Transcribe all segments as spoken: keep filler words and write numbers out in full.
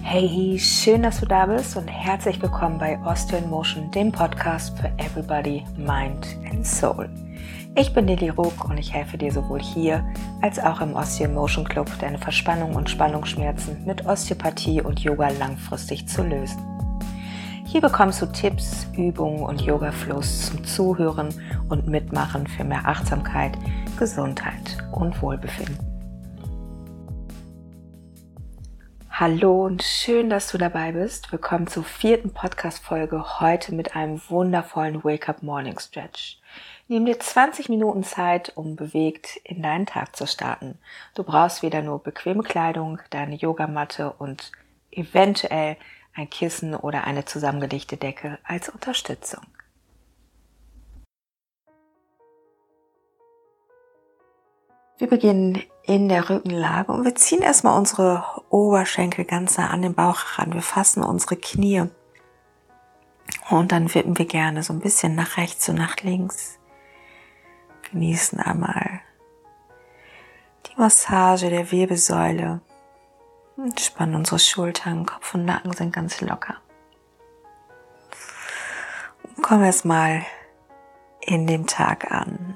Hey, schön, dass du da bist und herzlich willkommen bei Osteo in Motion, dem Podcast für Everybody, Mind and Soul. Ich bin Lili Ruck und ich helfe dir sowohl hier als auch im Osteo in Motion Club, deine Verspannung und Spannungsschmerzen mit Osteopathie und Yoga langfristig zu lösen. Hier bekommst du Tipps, Übungen und Yoga-Flows zum Zuhören und Mitmachen für mehr Achtsamkeit, Gesundheit und Wohlbefinden. Hallo und schön, dass du dabei bist. Willkommen zur vierten Podcast-Folge, heute mit einem wundervollen Wake-up Morning Stretch. Nimm dir zwanzig Minuten Zeit, um bewegt in deinen Tag zu starten. Du brauchst wieder nur bequeme Kleidung, deine Yogamatte und eventuell ein Kissen oder eine zusammengelegte Decke als Unterstützung. Wir beginnen in der Rückenlage und wir ziehen erstmal unsere Oberschenkel ganz nah an den Bauch ran. Wir fassen unsere Knie und dann wippen wir gerne so ein bisschen nach rechts und nach links. Genießen einmal die Massage der Wirbelsäule. Entspannen unsere Schultern, Kopf und Nacken sind ganz locker. Und kommen erstmal in den Tag an.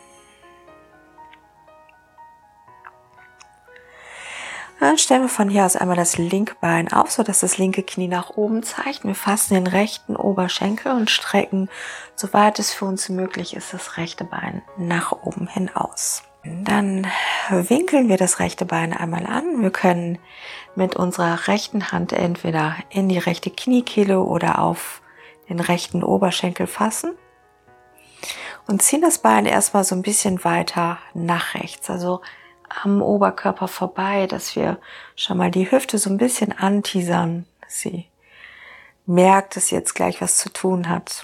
Dann stellen wir von hier aus einmal das linke Bein auf, sodass das linke Knie nach oben zeigt. Wir fassen den rechten Oberschenkel und strecken, soweit es für uns möglich ist, das rechte Bein nach oben hin aus. Dann winkeln wir das rechte Bein einmal an. Wir können mit unserer rechten Hand entweder in die rechte Kniekehle oder auf den rechten Oberschenkel fassen und ziehen das Bein erstmal so ein bisschen weiter nach rechts, also am Oberkörper vorbei, dass wir schon mal die Hüfte so ein bisschen anteasern, dass sie merkt, dass sie jetzt gleich was zu tun hat.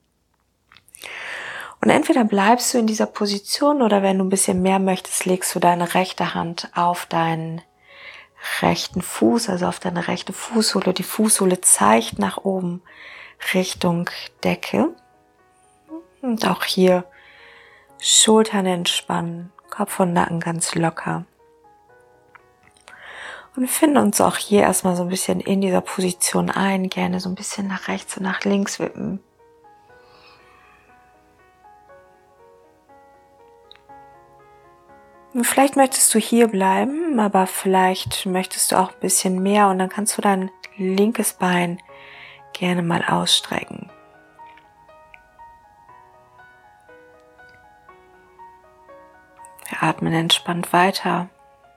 Und entweder bleibst du in dieser Position oder wenn du ein bisschen mehr möchtest, legst du deine rechte Hand auf deinen rechten Fuß, also auf deine rechte Fußsohle. Die Fußsohle zeigt nach oben Richtung Decke. Und auch hier Schultern entspannen. Kopf und Nacken ganz locker. Und wir finden uns auch hier erstmal so ein bisschen in dieser Position ein, gerne so ein bisschen nach rechts und nach links wippen. Und vielleicht möchtest du hier bleiben, aber vielleicht möchtest du auch ein bisschen mehr und dann kannst du dein linkes Bein gerne mal ausstrecken. Wir atmen entspannt weiter.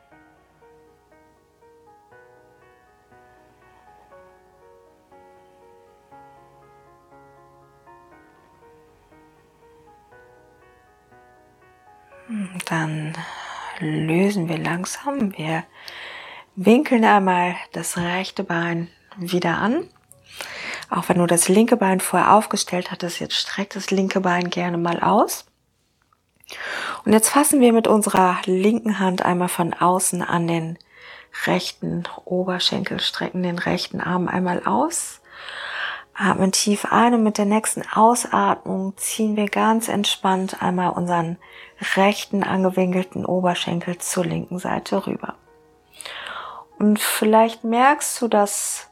Dann lösen wir langsam. Wir winkeln einmal das rechte Bein wieder an. Auch wenn du das linke Bein vorher aufgestellt hattest, jetzt streckt das linke Bein gerne mal aus. Und jetzt fassen wir mit unserer linken Hand einmal von außen an den rechten Oberschenkel, strecken den rechten Arm einmal aus, atmen tief ein und mit der nächsten Ausatmung ziehen wir ganz entspannt einmal unseren rechten angewinkelten Oberschenkel zur linken Seite rüber. Und vielleicht merkst du, dass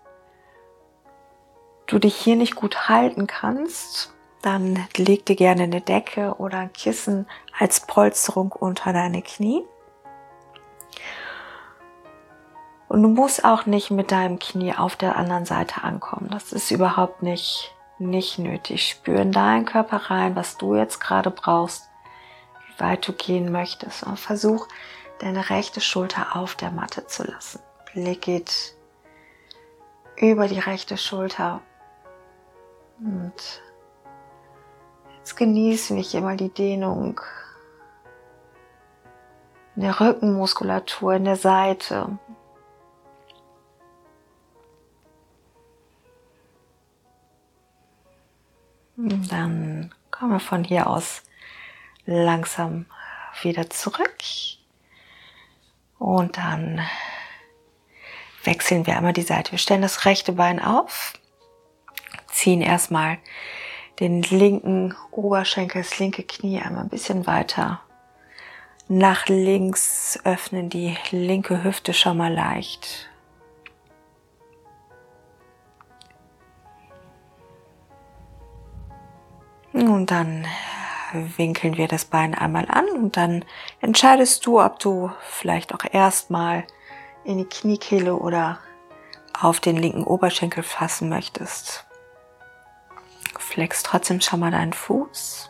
du dich hier nicht gut halten kannst. Dann leg dir gerne eine Decke oder ein Kissen als Polsterung unter deine Knie. Und du musst auch nicht mit deinem Knie auf der anderen Seite ankommen. Das ist überhaupt nicht, nicht nötig. Spür in deinen Körper rein, was du jetzt gerade brauchst, wie weit du gehen möchtest. Und versuch, deine rechte Schulter auf der Matte zu lassen. Blick geht über die rechte Schulter. Und jetzt genießen wir hier mal die Dehnung in der Rückenmuskulatur, in der Seite. Und dann kommen wir von hier aus langsam wieder zurück. Und dann wechseln wir einmal die Seite. Wir stellen das rechte Bein auf, ziehen erstmal den linken Oberschenkel, das linke Knie einmal ein bisschen weiter nach links, öffnen die linke Hüfte schon mal leicht. Und dann winkeln wir das Bein einmal an und dann entscheidest du, ob du vielleicht auch erstmal in die Kniekehle oder auf den linken Oberschenkel fassen möchtest. Flex trotzdem schon mal deinen Fuß.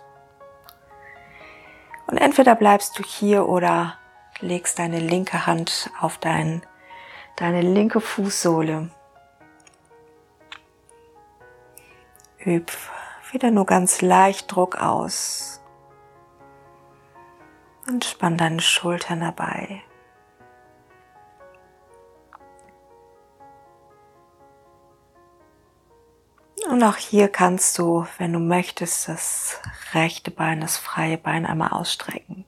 Und entweder bleibst du hier oder legst deine linke Hand auf dein, deine linke Fußsohle. Üb wieder nur ganz leicht Druck aus. Und spann deine Schultern dabei. Und auch hier kannst du, wenn du möchtest, das rechte Bein, das freie Bein einmal ausstrecken.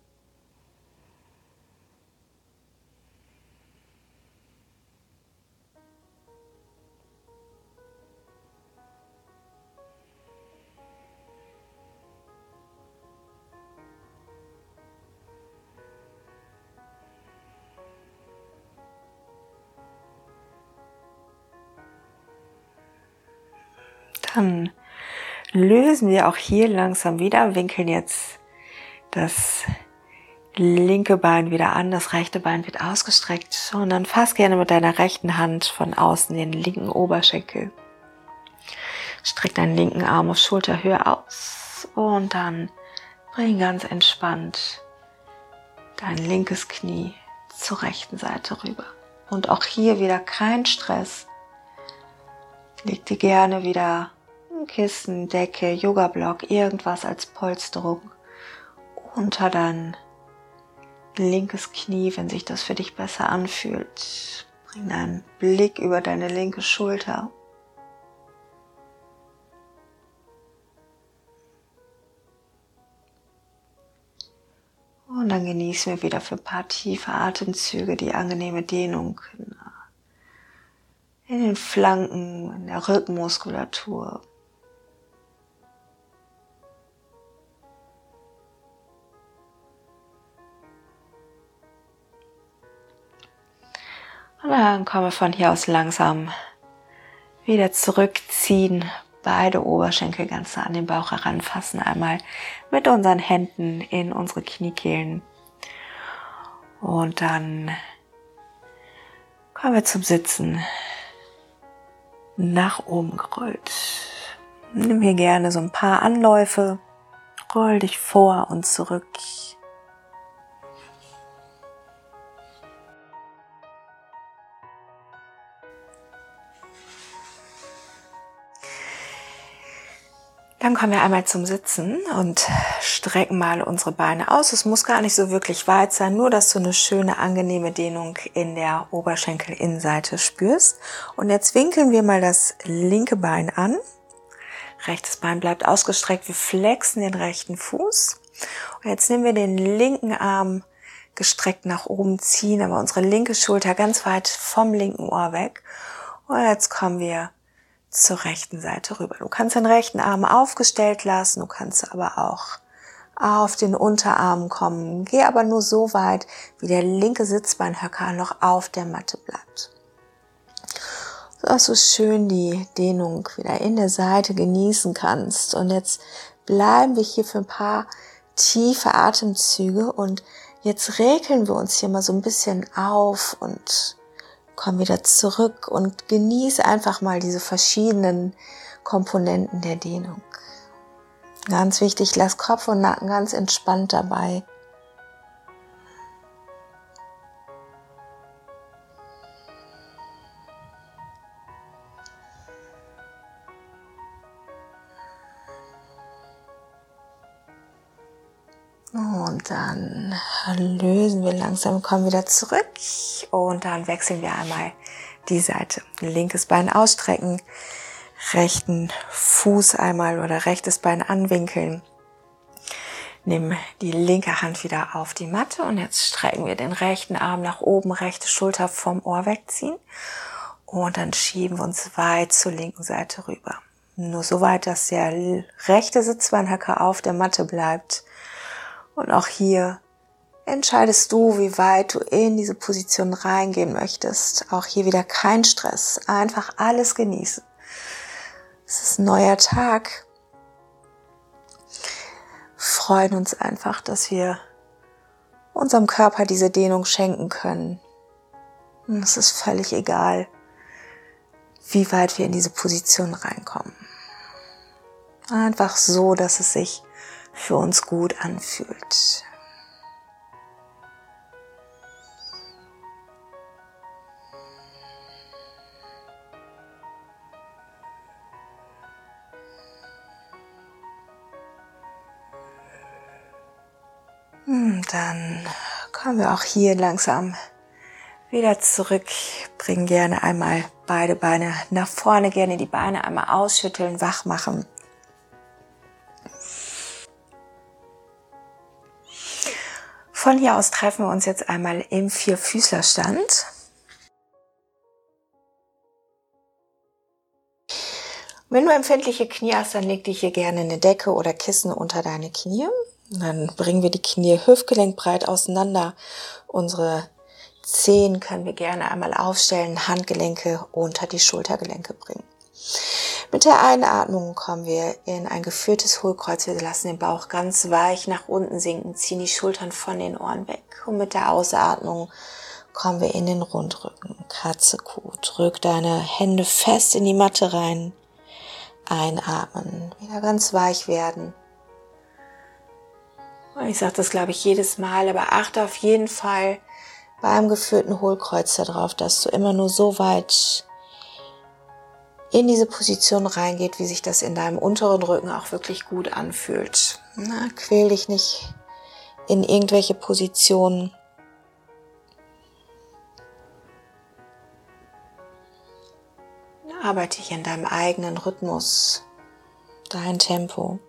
Dann lösen wir auch hier langsam wieder, winkeln jetzt das linke Bein wieder an, das rechte Bein wird ausgestreckt und dann fass gerne mit deiner rechten Hand von außen den linken Oberschenkel. Streck deinen linken Arm auf Schulterhöhe aus und dann bring ganz entspannt dein linkes Knie zur rechten Seite rüber. Und auch hier wieder kein Stress. Leg dir gerne wieder ein Kissen, Decke, Yoga-Block, irgendwas als Polsterung unter dein linkes Knie, wenn sich das für dich besser anfühlt. Bring deinen Blick über deine linke Schulter. Und dann genießen wir wieder für ein paar tiefe Atemzüge die angenehme Dehnung in den Flanken, in der Rückenmuskulatur. Und dann kommen wir von hier aus langsam wieder zurückziehen. Beide Oberschenkel ganz nah an den Bauch heranfassen. Einmal mit unseren Händen in unsere Kniekehlen. Und dann kommen wir zum Sitzen. Nach oben gerollt. Nimm hier gerne so ein paar Anläufe. Roll dich vor und zurück. Dann kommen wir einmal zum Sitzen und strecken mal unsere Beine aus. Es muss gar nicht so wirklich weit sein, nur dass du eine schöne, angenehme Dehnung in der Oberschenkelinnenseite spürst. Und jetzt winkeln wir mal das linke Bein an. Rechtes Bein bleibt ausgestreckt. Wir flexen den rechten Fuß. Und jetzt nehmen wir den linken Arm gestreckt nach oben, ziehen aber unsere linke Schulter ganz weit vom linken Ohr weg. Und jetzt kommen wir zur rechten Seite rüber. Du kannst den rechten Arm aufgestellt lassen, du kannst aber auch auf den Unterarm kommen. Geh aber nur so weit, wie der linke Sitzbeinhöcker noch auf der Matte bleibt. So dass du schön die Dehnung wieder in der Seite genießen kannst. Und jetzt bleiben wir hier für ein paar tiefe Atemzüge und jetzt regeln wir uns hier mal so ein bisschen auf und komm wieder zurück und genieße einfach mal diese verschiedenen Komponenten der Dehnung. Ganz wichtig, lass Kopf und Nacken ganz entspannt dabei. Und dann lösen wir langsam, kommen wieder zurück und dann wechseln wir einmal die Seite. Linkes Bein ausstrecken, rechten Fuß einmal oder rechtes Bein anwinkeln. Nimm die linke Hand wieder auf die Matte und jetzt strecken wir den rechten Arm nach oben, rechte Schulter vom Ohr wegziehen und dann schieben wir uns weit zur linken Seite rüber. Nur so weit, dass der rechte Sitzbeinhöcker auf der Matte bleibt. Und auch hier entscheidest du, wie weit du in diese Position reingehen möchtest. Auch hier wieder kein Stress, einfach alles genießen. Es ist ein neuer Tag. freuen uns einfach, dass wir unserem Körper diese Dehnung schenken können. Und es ist völlig egal, wie weit wir in diese Position reinkommen. Einfach so, dass es sich für uns gut anfühlt. Dann kommen wir auch hier langsam wieder zurück. Bringen gerne einmal beide Beine nach vorne, gerne die Beine einmal ausschütteln, wach machen. Von hier aus treffen wir uns jetzt einmal im Vierfüßlerstand. Wenn du empfindliche Knie hast, dann leg dir hier gerne eine Decke oder Kissen unter deine Knie. Dann bringen wir die Knie hüftgelenkbreit auseinander. Unsere Zehen können wir gerne einmal aufstellen, Handgelenke unter die Schultergelenke bringen. Mit der Einatmung kommen wir in ein geführtes Hohlkreuz. Wir lassen den Bauch ganz weich nach unten sinken, ziehen die Schultern von den Ohren weg. Und mit der Ausatmung kommen wir in den Rundrücken. Katze, Kuh. Drück deine Hände fest in die Matte rein. Einatmen, wieder ganz weich werden. Ich sage das, glaube ich, jedes Mal, aber achte auf jeden Fall beim geführten Hohlkreuz darauf, dass du immer nur so weit in diese Position reingeht, wie sich das in deinem unteren Rücken auch wirklich gut anfühlt. Na, quäl dich nicht in irgendwelche Positionen. Arbeite hier in deinem eigenen Rhythmus, dein Tempo.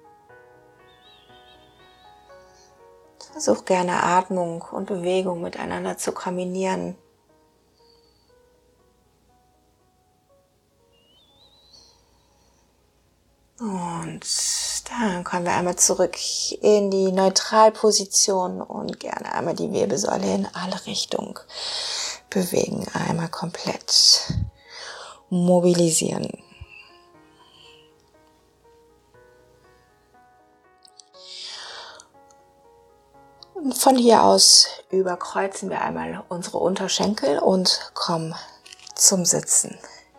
Versuch gerne Atmung und Bewegung miteinander zu kombinieren. Und dann kommen wir einmal zurück in die Neutralposition und gerne einmal die Wirbelsäule in alle Richtungen bewegen. Einmal komplett mobilisieren. Und von hier aus überkreuzen wir einmal unsere Unterschenkel und kommen zum Sitzen.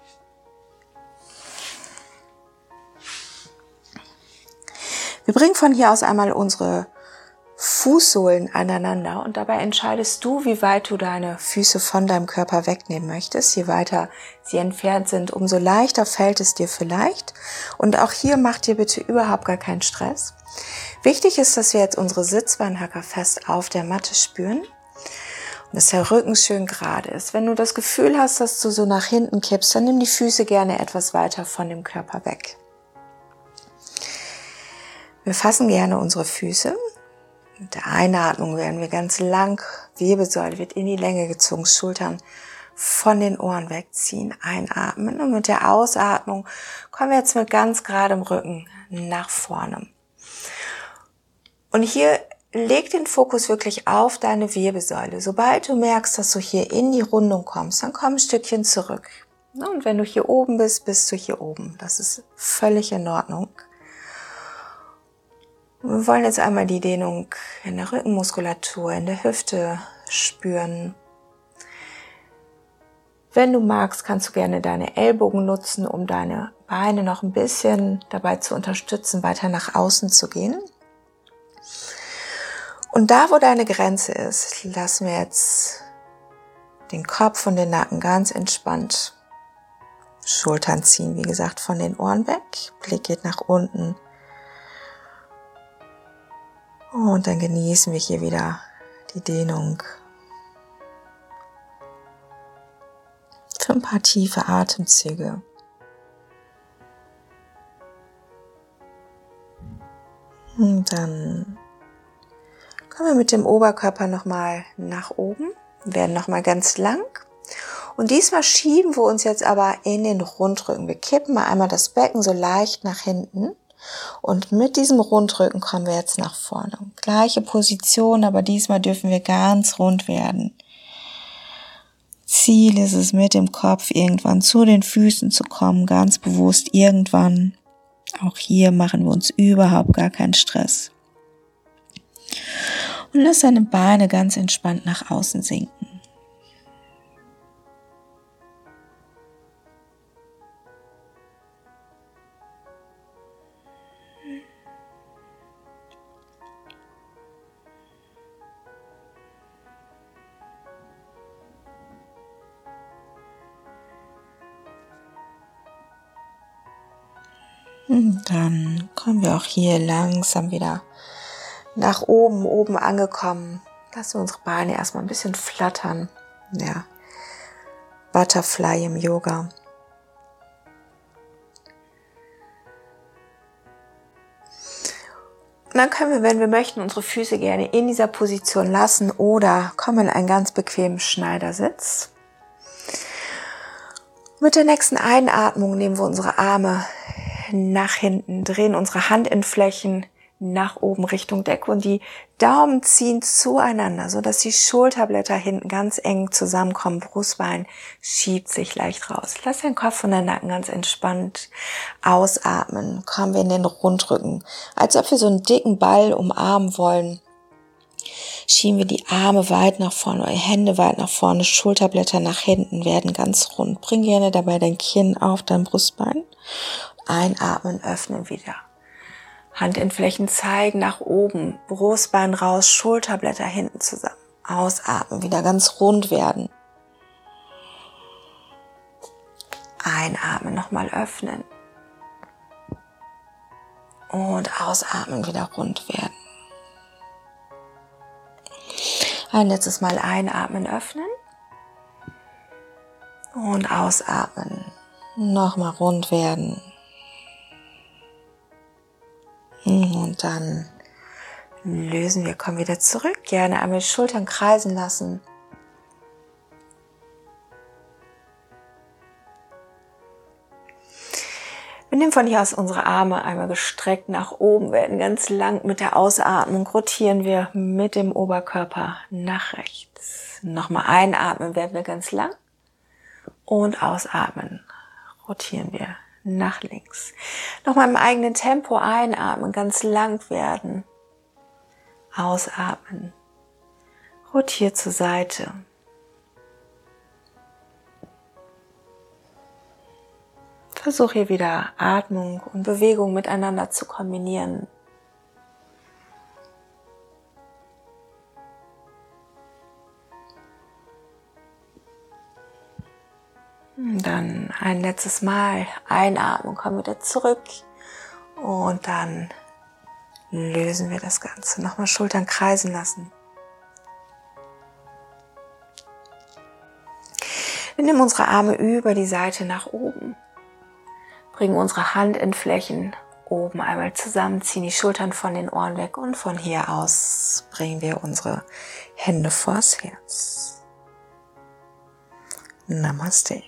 Wir bringen von hier aus einmal unsere Fußsohlen aneinander und dabei entscheidest du, wie weit du deine Füße von deinem Körper wegnehmen möchtest. Je weiter sie entfernt sind, umso leichter fällt es dir vielleicht. Und auch hier mach dir bitte überhaupt gar keinen Stress. Wichtig ist, dass wir jetzt unsere Sitzbeinhöcker fest auf der Matte spüren und dass der Rücken schön gerade ist. Wenn du das Gefühl hast, dass du so nach hinten kippst, dann nimm die Füße gerne etwas weiter von dem Körper weg. Wir fassen gerne unsere Füße. Mit der Einatmung werden wir ganz lang, Wirbelsäule wird in die Länge gezogen, Schultern von den Ohren wegziehen, einatmen. Und mit der Ausatmung kommen wir jetzt mit ganz geradem Rücken nach vorne. Und hier leg den Fokus wirklich auf deine Wirbelsäule. Sobald du merkst, dass du hier in die Rundung kommst, dann komm ein Stückchen zurück. Und wenn du hier oben bist, bist du hier oben. Das ist völlig in Ordnung. Wir wollen jetzt einmal die Dehnung in der Rückenmuskulatur, in der Hüfte spüren. Wenn du magst, kannst du gerne deine Ellbogen nutzen, um deine Beine noch ein bisschen dabei zu unterstützen, weiter nach außen zu gehen. Und da, wo deine Grenze ist, lassen wir jetzt den Kopf und den Nacken ganz entspannt. Schultern ziehen, wie gesagt, von den Ohren weg. Blick geht nach unten. Und dann genießen wir hier wieder die Dehnung. Für ein paar tiefe Atemzüge. Und dann kommen wir mit dem Oberkörper nochmal nach oben, werden nochmal ganz lang. Und diesmal schieben wir uns jetzt aber in den Rundrücken. Wir kippen mal einmal das Becken so leicht nach hinten. Und mit diesem Rundrücken kommen wir jetzt nach vorne. Gleiche Position, aber diesmal dürfen wir ganz rund werden. Ziel ist es, mit dem Kopf irgendwann zu den Füßen zu kommen, ganz bewusst irgendwann. Auch hier machen wir uns überhaupt gar keinen Stress. Und lass deine Beine ganz entspannt nach außen sinken. Und dann kommen wir auch hier langsam wieder nach oben, oben angekommen. Lassen wir unsere Beine erstmal ein bisschen flattern. Ja, Butterfly im Yoga. Und dann können wir, wenn wir möchten, unsere Füße gerne in dieser Position lassen oder kommen in einen ganz bequemen Schneidersitz. Mit der nächsten Einatmung nehmen wir unsere Arme nach hinten, drehen unsere Handinnenflächen nach oben Richtung Decke und die Daumen ziehen zueinander, so dass die Schulterblätter hinten ganz eng zusammenkommen. Brustbein schiebt sich leicht raus. Lass den Kopf und den Nacken ganz entspannt ausatmen. Kommen wir in den Rundrücken, als ob wir so einen dicken Ball umarmen wollen. Schieben wir die Arme weit nach vorne, Hände weit nach vorne, Schulterblätter nach hinten, werden ganz rund. Bring gerne dabei dein Kinn auf dein Brustbein. Einatmen, öffnen wieder. Handinnenflächen zeigen nach oben, Brustbein raus, Schulterblätter hinten zusammen. Ausatmen, wieder ganz rund werden. Einatmen, nochmal öffnen. Und ausatmen, wieder rund werden. Ein letztes Mal einatmen, öffnen. Und ausatmen, nochmal rund werden. Und dann lösen wir, kommen wieder zurück. Gerne einmal die Schultern kreisen lassen. Wir nehmen von hier aus unsere Arme einmal gestreckt nach oben, werden ganz lang mit der Ausatmung, rotieren wir mit dem Oberkörper nach rechts. Nochmal einatmen, werden wir ganz lang und ausatmen, rotieren wir nach links. Nochmal im eigenen Tempo einatmen, ganz lang werden. Ausatmen. Rotiert zur Seite. Versuch hier wieder Atmung und Bewegung miteinander zu kombinieren. Dann ein letztes Mal einatmen, kommen wieder zurück und dann lösen wir das Ganze. Nochmal Schultern kreisen lassen. Wir nehmen unsere Arme über die Seite nach oben, bringen unsere Handinnenflächen oben einmal zusammen, ziehen die Schultern von den Ohren weg und von hier aus bringen wir unsere Hände vors Herz. Namaste.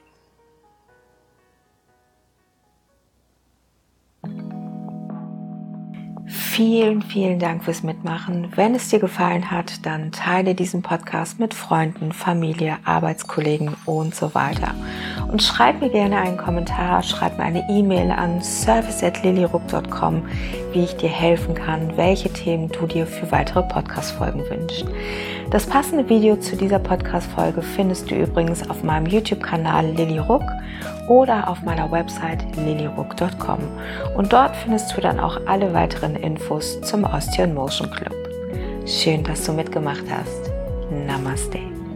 Vielen, vielen Dank fürs Mitmachen. Wenn es dir gefallen hat, dann teile diesen Podcast mit Freunden, Familie, Arbeitskollegen und so weiter. Und schreib mir gerne einen Kommentar, schreib mir eine E-Mail an service at lillyruck dot com, wie ich dir helfen kann, welche Themen du dir für weitere Podcast-Folgen wünschst. Das passende Video zu dieser Podcast-Folge findest du übrigens auf meinem YouTube-Kanal Lilly Ruck oder auf meiner Website lillyruck dot com. Und dort findest du dann auch alle weiteren Infos zum Osteon Motion Club. Schön, dass du mitgemacht hast. Namaste.